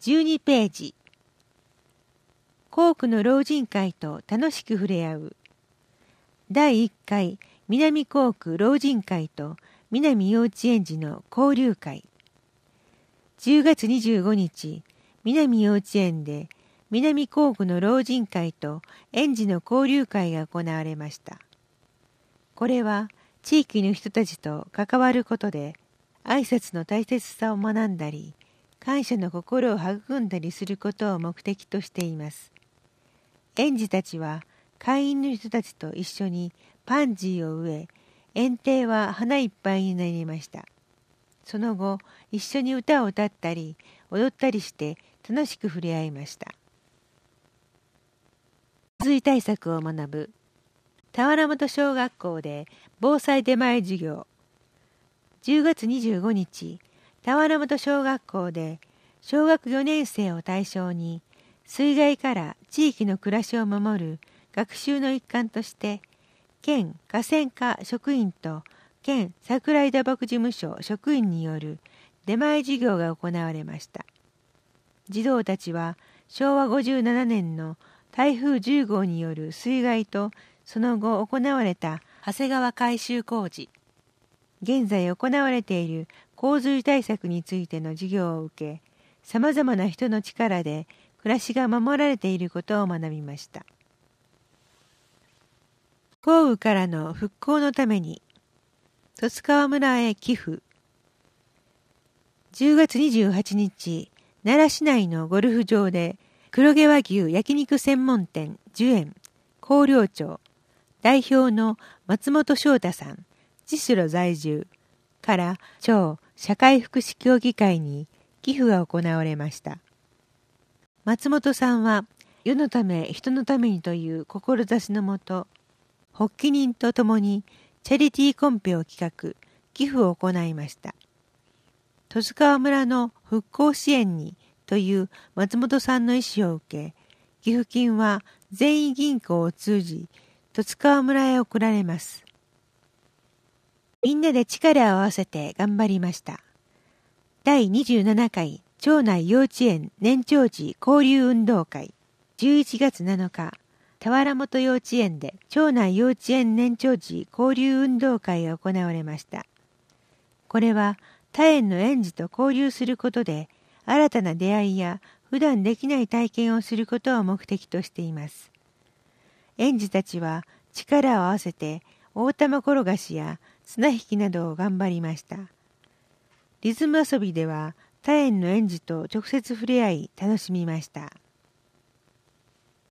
12ページ。校区の老人会と楽しく触れ合う。第1回南校区老人会と南幼稚園児の交流会。10月25日、南幼稚園で南校区の老人会と園児の交流会が行われました。これは地域の人たちと関わることで挨拶の大切さを学んだり、感謝の心を育んだりすることを目的としています。園児たちは会員の人たちと一緒にパンジーを植え、園庭は花いっぱいになりました。その後、一緒に歌を歌ったり踊ったりして楽しく触れ合いました。洪水対策を学ぶ。田原本小学校で防災出前授業。10月25日、田原本小学校で小学4年生を対象に水害から地域の暮らしを守る学習の一環として県河川課職員と県桜井打木事務所職員による出前授業が行われました。児童たちは昭和57年の台風10号による水害とその後行われた長谷川改修工事、現在行われている洪水対策についての授業を受け、さまざまな人の力で暮らしが守られていることを学びました。豪雨からの復興のために十津川村へ寄付。10月28日、奈良市内のゴルフ場で黒毛和牛焼肉専門店寿園広陵町代表の松本翔太さん、釧路在住から町社会福祉協議会に寄付が行われました。松本さんは世のため人のためにという志のもと、発起人とともにチャリティーコンペを企画、寄付を行いました。十津川村の復興支援にという松本さんの意思を受け、寄付金は善意銀行を通じ十津川村へ送られます。みんなで力を合わせて頑張りました。第27回町内幼稚園年長児交流運動会。11月7日、田原本幼稚園で町内幼稚園年長児交流運動会が行われました。これは他園の園児と交流することで新たな出会いや普段できない体験をすることを目的としています。園児たちは力を合わせて大玉転がしや綱引きなどを頑張りました。リズム遊びでは他園の園児と直接触れ合い楽しみました。